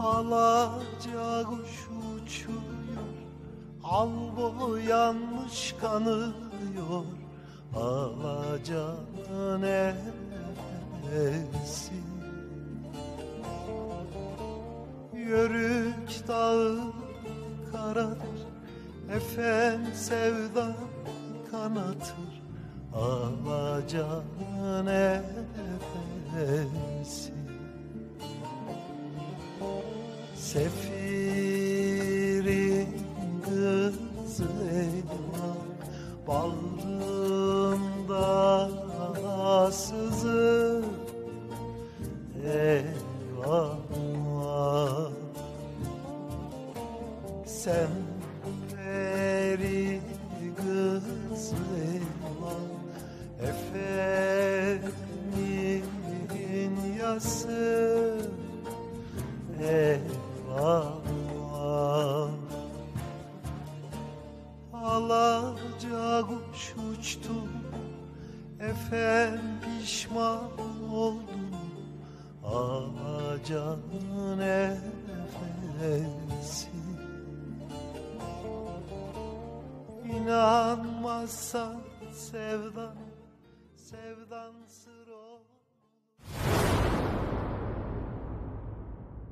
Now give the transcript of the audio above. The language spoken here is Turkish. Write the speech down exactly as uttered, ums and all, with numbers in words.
Alaca kuş uçuyor, al boyanmış kanıyor, alaca nefesi. Yörük dağı karadır, efem sevda kanatır, alaca nefesi. Sefirin kızı eyvah, bağrımda sızı eyvah. Sen veri kızı eyvah, efemin yası eyvah. Alaca kuş uçtu, efem pişman oldum, alaca nefesi. İnanmazsan sevdan, sevdan sır